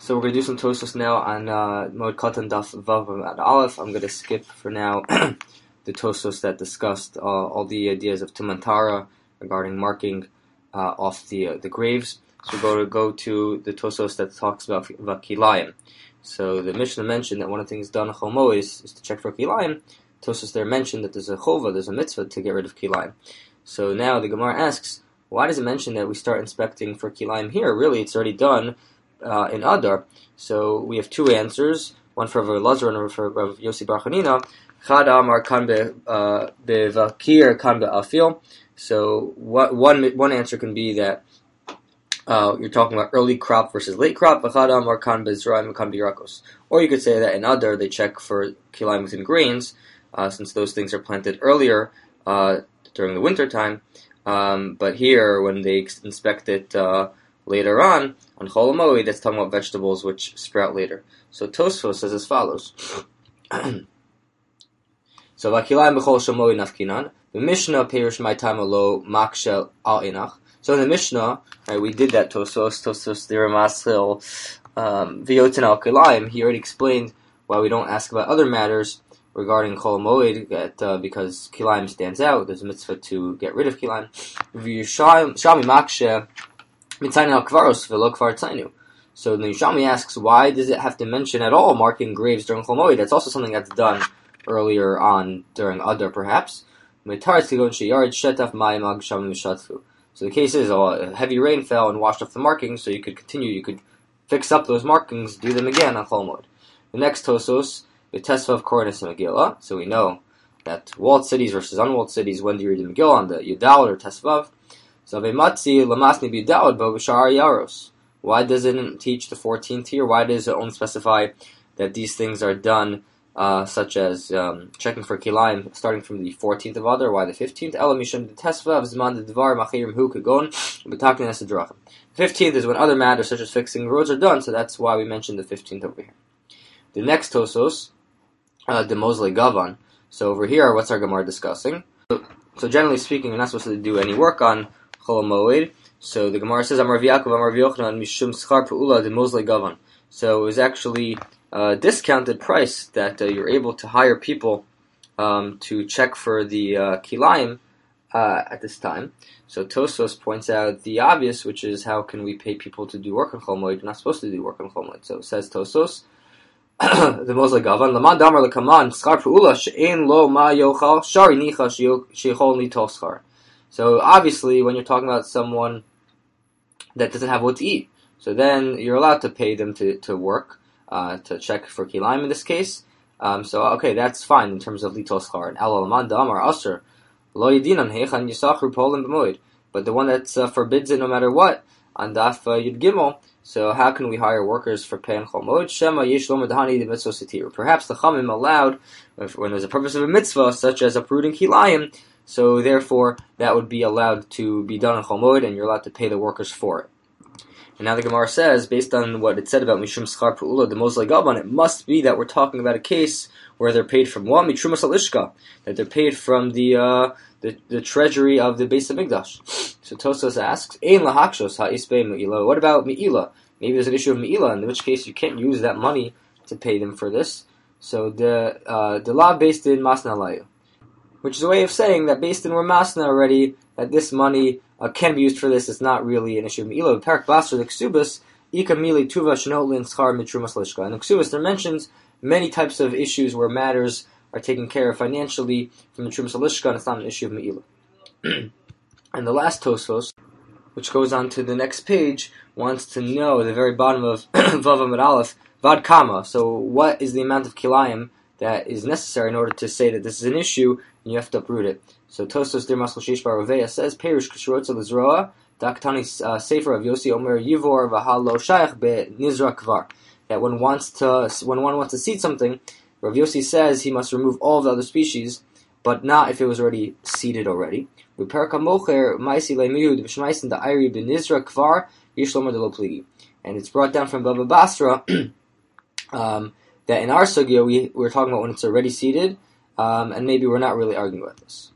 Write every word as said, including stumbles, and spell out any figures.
So we're going to do some Tosfos now on uh, Moed Katan Daf Vav at Aleph. I'm going to skip for now the Tosfos that discussed uh, all the ideas of Tumantara regarding marking uh, off the uh, the graves. So we're going to go to the Tosfos that talks about Vakilayim. So the Mishnah mentioned that one of the things done on Chol Moed is, is to check for Kilayim. Tosfos there mentioned that there's a chova, there's a mitzvah to get rid of Kilayim. So now the Gemara asks, why does it mention that we start inspecting for Kilayim here? Really, it's already done Uh, in Adar. So we have two answers, one for Rav Elazar and one for Rav Yossi Bar Chanina. Chad Amar kan bevakir kan be'afil. So what, one one answer can be that uh, you're talking about early crop versus late crop. Chad Amar kan be'zraim kan be'yarakos. Or you could say that in Adar they check for kilayim within grains, uh, since those things are planted earlier uh, during the winter time. Um, but here, when they inspect it Uh, later on, on Chol Moed, that's talking about vegetables which sprout later. So Tosfos says as follows. So Vakilayim b'chol shamoed nafkinan. The Mishnah perish my time alo makshel al inach. So in the Mishnah, right, we did that Tosfos, Tosfos diramasil v'yotin al kilayim. He already explained why we don't ask about other matters regarding Chol Moed, that, uh, because kilayim stands out. There's a mitzvah to get rid of kilayim. V'yishami makshel So the Yishami asks, why does it have to mention at all marking graves during Chol Moed? That's also something that's done earlier on during Adar, perhaps. So the case is, oh, heavy rain fell and washed off the markings, so you could continue, you could fix up those markings, do them again on Chol Moed. The next Tosos, the Tesvav Koronus and Megillah. So we know that walled cities versus unwalled cities, when do you read the Megillah, on the Yudal or Tesvav? So Vematzi Lamasni Bidawad Bavashar Yaros. Why does it teach the fourteenth here? Why does it only specify that these things are done, uh, such as um, checking for kilayim, starting from the fourteenth of Adar? Why the fifteenth? Ela Mishum Tesva Zman Dvar Machirim Hu Kagon B'Takin Esadrachim. Fifteenth is when other matters such as fixing roads are done, so that's why we mentioned the fifteenth over here. The next Tosos, uh, the Mosley Gavan. So over here, what's our Gemara discussing? So, so generally speaking, we're not supposed to do any work on Chol Moed. So the Gemara says, Amar V'Yakov, Amar V'Yochanan, Mishum Schar Pe'ula de Mosley Gavan. So it was actually a discounted price that uh, you're able to hire people um, to check for the uh, kilayim uh, at this time. So Tosfos points out the obvious, which is, how can we pay people to do work on Chol Moed? You're not supposed to do work on Chol Moed. So it says Tosfos, the Mosley Gavan, Laman Damar Lekaman, Schar Pe'ula, She'en Lo Ma Yochal, Shari Nicha She'echol Nitol Schar. So obviously, when you're talking about someone that doesn't have what to eat, so then you're allowed to pay them to, to work, uh, to check for kilayim in this case. Um, so okay, that's fine in terms of litol schar. And al mandam or aser lo yedinan heichan yisachru polim b'moed. But the one that uh, forbids it no matter what, on daf uh, yud gimel. So how can we hire workers for pay and chol moed? Shema yesh lo medhani de mitzvah sitir. Perhaps the chamim allowed when there's a purpose of a mitzvah, such as uprooting kilayim. So therefore, that would be allowed to be done on Chol Moed, and you're allowed to pay the workers for it. And now the Gemara says, based on what it said about Mishum Schar Pe'ula, the Moslei Gavan, it must be that we're talking about a case where they're paid from one Mitrumas Alishka, that they're paid from the uh, the, the treasury of the Beis Hamikdash. So Tosfos asks, Ein lahakshos ha'isbei me'ila. What about me'ila? Maybe there's an issue of me'ila, in which case you can't use that money to pay them for this. So the uh, the law based in Masna Layu, which is a way of saying that based in Ramasna already, that this money uh, can be used for this. It's not really an issue of Me'ila. Parak Basra, the Ksubas, Ika Mili Tuva Shnotlin Schar Mitrumas Lishka. And the Ksubas, there mentions many types of issues where matters are taken care of financially from the Trumas Lishka, and it's not an issue of Me'ila. And the last Tosfos, which goes on to the next page, wants to know at the very bottom of Vav Amud Aleph, Vad Kama. So what is the amount of kilayim that is necessary in order to say that this is an issue, and you have to uproot it? So Tosfos Dir Maskal Sheish Bar Raveya says, Perish K'shurotza L'Zroa, Daktani Sefer of Yossi Omer Yivor V'Hal Lo Shayach Be Nizra Kvar. That when wants to, when one wants to seed something, Rav Yossi says he must remove all of the other species, but not if it was already seeded already. V'Perka Mocher Maisi Le'Miyud V'Shmaisin Da'ayri Be Nizra Kvar Yishlomer De Lo Pligi. And it's brought down from Baba Basra um, that in our sugya we we're talking about when it's already seeded, um, and maybe we're not really arguing about this.